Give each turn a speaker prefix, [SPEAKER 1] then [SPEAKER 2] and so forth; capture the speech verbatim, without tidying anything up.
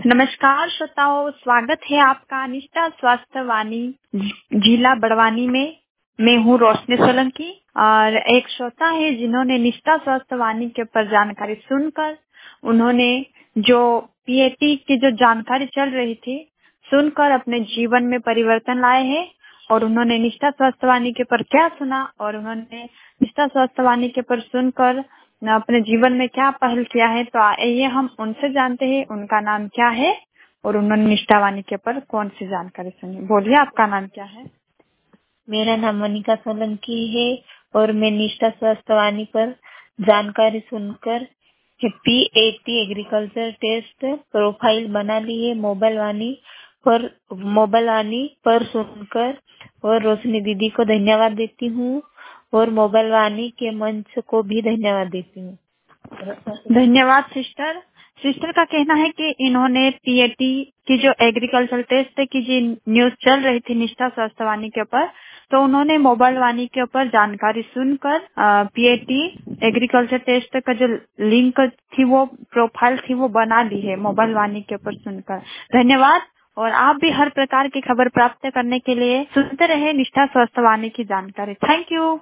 [SPEAKER 1] नमस्कार श्रोताओं, स्वागत है आपका निष्ठा स्वास्थ्य वाणी जिला बड़वानी में। मैं हूँ रोशनी सोलंकी और एक श्रोता है जिन्होंने निष्ठा स्वास्थ्य वाणी के ऊपर जानकारी सुनकर उन्होंने जो पीएटी की जो जानकारी चल रही थी सुनकर अपने जीवन में परिवर्तन लाए हैं। और उन्होंने निष्ठा स्वास्थ्य वाणी के ऊपर क्या सुना और उन्होंने निष्ठा स्वास्थ्य वाणी के ऊपर सुनकर अपने जीवन में क्या पहल किया है, तो आइए हम उनसे जानते हैं उनका नाम क्या है और उन्होंने निष्ठा वाणी के ऊपर कौन सी जानकारी सुनी। बोलिए, आपका नाम क्या है?
[SPEAKER 2] मेरा नाम मनिका सोलंकी है और मैं निष्ठा स्वास्थ्य वाणी पर जानकारी सुनकर P A T agriculture test profile बना ली है। मोबाइल वाणी पर मोबाइल वाणी पर सुनकर और रोशनी दीदी को धन्यवाद देती हूँ और मोबाइल वाणी के मंच को भी धन्यवाद देती हूँ।
[SPEAKER 1] धन्यवाद सिस्टर। सिस्टर का कहना है कि इन्होंने पीएटी की जो एग्रीकल्चर टेस्ट की जो न्यूज चल रही थी निष्ठा स्वास्थ्य वाणी के ऊपर, तो उन्होंने मोबाइल वाणी के ऊपर जानकारी सुनकर पीएटी एग्रीकल्चर टेस्ट का जो लिंक थी वो प्रोफाइल थी वो बना ली है मोबाइल वाणी के ऊपर सुनकर। धन्यवाद। और आप भी हर प्रकार की खबर प्राप्त करने के लिए सुनते रहे निष्ठा स्वास्थ्य वाणी की जानकारी। Thank you.